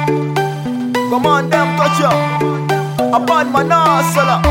Come on, them touch ya. A bad man hustler.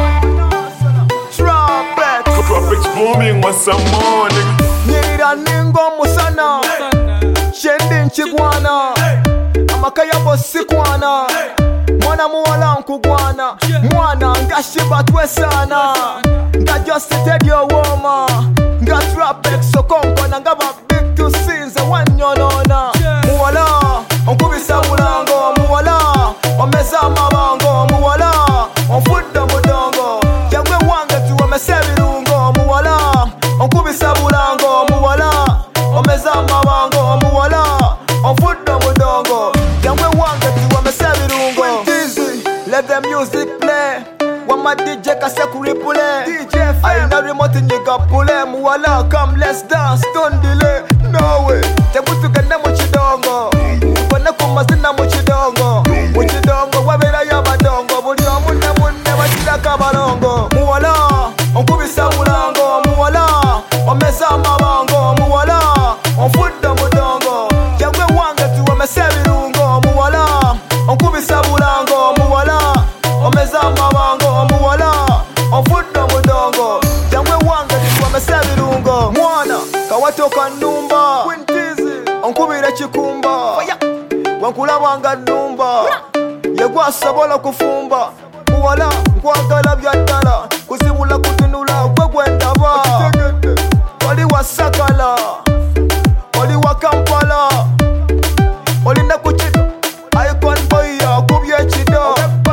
Trumpet. Tropics booming with some more, nigga. Nyira ningo musana. Shendi nchigwana. Amakaya bosikwana. Mwana muwala nkugwana. Mwana ngashiba twesana. Nga just tell your woman. Nga Tropics so konkwana. Nga ba big to scenes wanyonona. Muwala onkubisa mulango. Muwala omeza mabango. Muwala onfudda mudongo. Yangwe wange tu omese birungo. Muwala onkubisa mulango. Muwala omeza mabango. Muwala onfudda mudongo. Yangwe wange tu omese birungo. Let the music play. When my DJ kase kuripule. DJ I na remote nigga pule. Muwala come let's dance, don't delay. No way. Tebutukane muchidongo. Kone kumazina muchidongo. Muchidongo wabera yabadongo. Buli omunne munne bachira kabalongo. Muwala onkubisa mulango. Muwala omeza mabango. Muwala onfudda mudongo. Yangwe wange tu omese birungo. Muwala onkubisa mulango. Muwala omeza mabango. Muwala onfudda mudongo. Yangwe wange tu omese birungo. Mwana kawatoka nnumba. Onkubira chikumba. Wankulabanga nnumba. Yegwasobola kufumba. Muwala nkwagala byaddala. Kuzibula kutunula gwe gwendaba. Oli wa Sakala. Oli wa Kampala. Olina kukido. Icon boy yakubye ekido.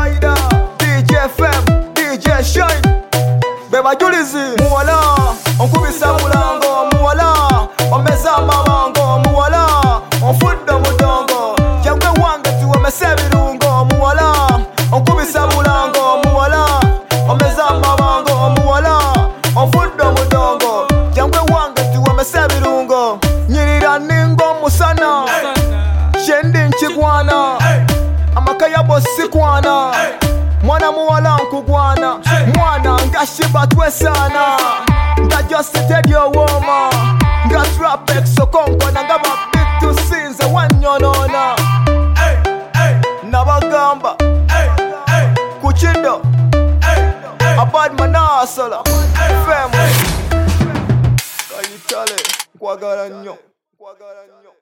DJ FM, DJ Shine. Beba Julizi. Muwala onkubisa mulango. Muwala omeza mabango. Muwala onfudda mudongo. Yangwe wange tu omese birungo. Muwala onkubisa mulango. Muwala omeza mabango. Muwala onfudda mudongo. Yangwe wange tu omese birungo. Nyirira ningo musana. Shendi nchigwana. Amakaya bosikwana. Mwana muwala nkugwana. Mwana ngashiba twesana. Nga just tell your woman. Nga Tropics so konkwana. Nga ba big to scenes wanyonona. Nabagamba kuchindo. A bad man hustler. Family Kayitale kwagala nnyo.